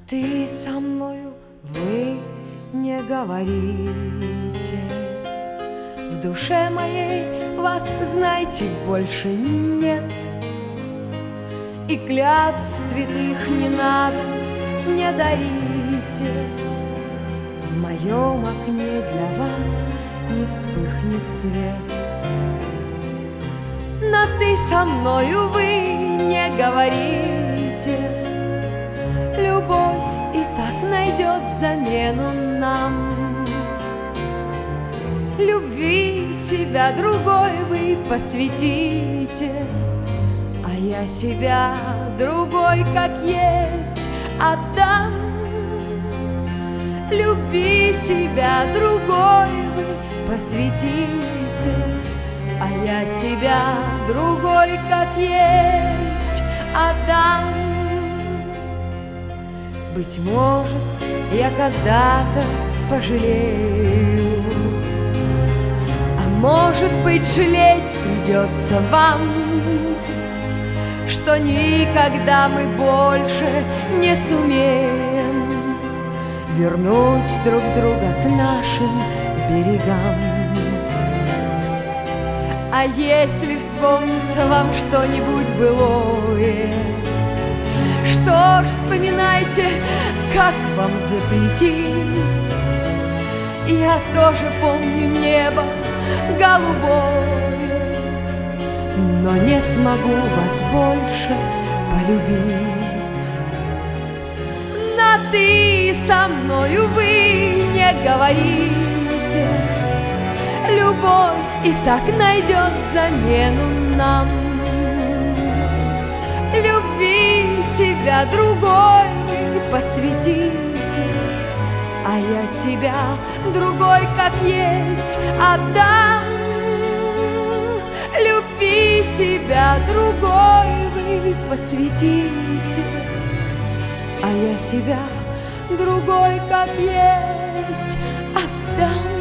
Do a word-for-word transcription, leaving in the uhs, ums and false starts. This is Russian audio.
ты со мною, вы не говорите. В душе моей вас, знаете, больше нет. И клятв святых не надо, не дарите. В моем окне для вас не вспыхнет свет. Но ты со мною, вы не говорите. Любовь и так найдет замену нам. Любви себя другой вы посвятите, а я себя другой, как есть, отдам. Любви себя другой вы посвятите, а я себя другой, как есть, отдам. Быть может, я когда-то пожалею, а может быть, жалеть придется вам, что никогда мы больше не сумеем вернуть друг друга к нашим берегам. А если вспомнится вам что-нибудь былое, что ж, вспоминайте, как вам запретить. Я тоже помню небо голубое, но не смогу вас больше полюбить. Но ты со мною, вы не говорите. Любовь и так найдет замену нам. Любви себя другой вы посвятите, а я себя другой, как есть, отдам. Любви себя другой вы посвятите, а я себя другой, как есть, отдам.